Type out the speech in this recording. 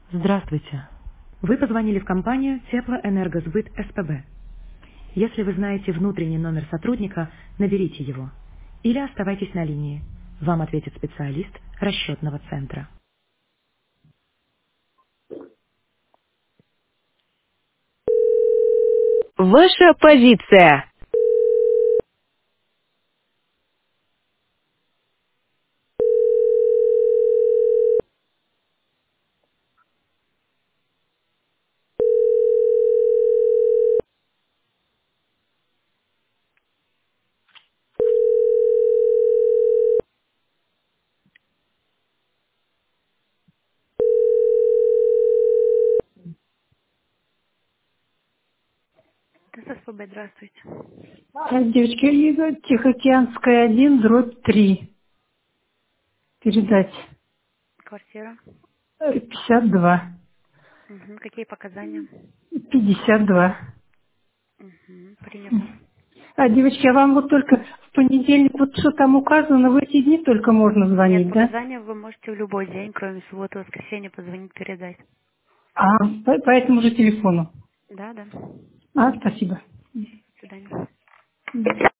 Здравствуйте. Вы позвонили в компанию Теплоэнергосбыт СПБ. Если вы знаете внутренний номер сотрудника, наберите его. Или оставайтесь на линии. Вам ответит специалист расчетного центра. Ваша позиция. Это СПБ, здравствуйте. Девочки, Лига Тихоокеанская 1, дробь 3. Передать. Квартира. 52. Мгм. Какие показания? 52. Мгм. Принято. Девочки, а вам вот только в понедельник, вот что там указано, в эти дни только можно Нет, звонить, да? показания вы можете в любой день, кроме субботы и воскресенья, позвонить, передать. По этому же телефону. Да, да. Спасибо. До свидания.